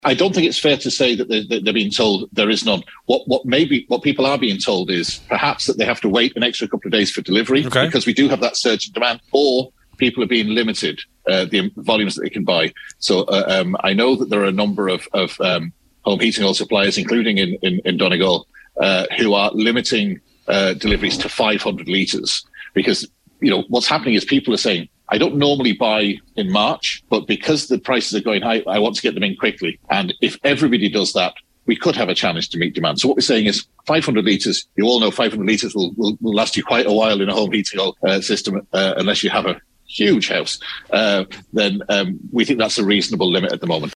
I don't think it's fair to say that they're being told there is none. What people are being told is perhaps that they have to wait an extra couple of days for delivery because we do have that surge in demand, or people are being limited the volumes that they can buy. So I know that there are a number of home heating oil suppliers, including in Donegal, who are limiting deliveries to 500 litres because what's happening is people are saying, I don't normally buy in March, but because the prices are going high, I want to get them in quickly. And if everybody does that, we could have a challenge to meet demand. So what we're saying is 500 litres, you all know 500 litres will last you quite a while in a home heating oil system, unless you have a huge house. Then we think that's a reasonable limit at the moment.